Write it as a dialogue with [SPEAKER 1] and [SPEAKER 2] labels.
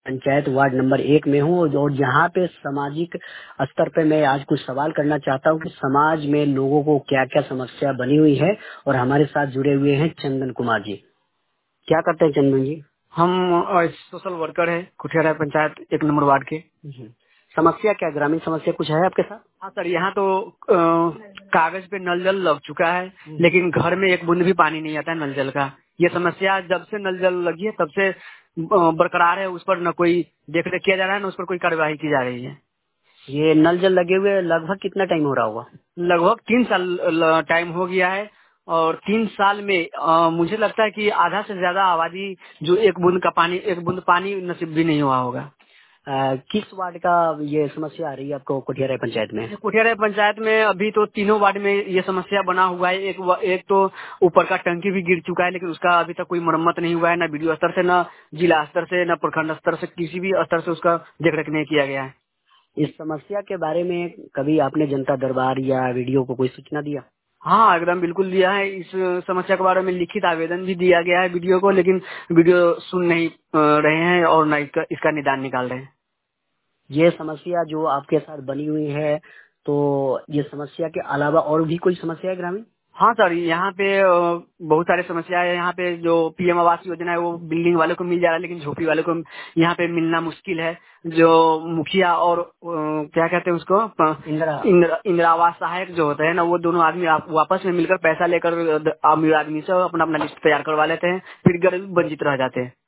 [SPEAKER 1] Panchayat ward number 1 में हूँ और यहाँ पे सामाजिक स्तर पे मैं आज कुछ सवाल करना चाहता हूँ कि समाज में लोगों को क्या क्या समस्या बनी हुई है। और हमारे साथ जुड़े हुए हैं चंदन कुमार जी। क्या करते हैं चंदन जी?
[SPEAKER 2] हम सोशल वर्कर है कुठियारा पंचायत 1 नंबर वार्ड के।
[SPEAKER 1] समस्या क्या, ग्रामीण समस्या कुछ है आपके साथ?
[SPEAKER 2] हाँ सर, यहाँ तो कागज पे नल जल लग चुका है, लेकिन घर में एक बूंद भी पानी नहीं आता है नल जल का। ये समस्या जब से नल जल लगी है तब से बरकरार है। उस पर न कोई देख रेख किया जा रहा है, न उस पर कोई कार्यवाही की जा रही है।
[SPEAKER 1] ये नल जल लगे हुए लगभग कितना टाइम हो रहा होगा?
[SPEAKER 2] लगभग 3 साल टाइम हो गया है। और 3 साल में मुझे लगता है कि आधा से ज्यादा आबादी जो एक बूंद पानी नसीब भी नहीं हुआ होगा।
[SPEAKER 1] किस वार्ड का ये समस्या आ रही है आपको कुठियारा पंचायत में?
[SPEAKER 2] कुठियारा पंचायत में अभी तो तीनों वार्ड में ये समस्या बना हुआ है। एक तो ऊपर का टंकी भी गिर चुका है, लेकिन उसका अभी तक कोई मरम्मत नहीं हुआ है। न बीडीओ स्तर से, न जिला स्तर से, न प्रखंड स्तर से, किसी भी स्तर से उसका देखरेख नहीं किया गया है।
[SPEAKER 1] इस समस्या के बारे में कभी आपने जनता दरबार या वीडियो को कोई सूचना दिया?
[SPEAKER 2] हाँ, एकदम बिल्कुल दिया है। इस समस्या के बारे में लिखित आवेदन भी दिया गया है वीडियो को, लेकिन वीडियो सुन नहीं रहे हैं और न इसका निदान निकाल रहे हैं।
[SPEAKER 1] ये समस्या जो आपके साथ बनी हुई है, तो ये समस्या के अलावा और भी कोई समस्या है ग्रामीण?
[SPEAKER 2] हाँ सर, यहाँ पे बहुत सारे समस्या है। यहाँ पे जो पीएम आवास योजना है वो बिल्डिंग वाले को मिल जा रहा है, लेकिन झोपड़ी वाले को यहाँ पे मिलना मुश्किल है। जो मुखिया और क्या कहते हैं उसको,
[SPEAKER 1] इंदिरा
[SPEAKER 2] इंदिरा आवास सहायक जो होते हैं ना, वो दोनों आदमी आपस में मिलकर पैसा लेकर अमीर आदमी से अपना अपना लिस्ट तैयार करवा लेते हैं, फिर गरीब वंचित रह जाते हैं।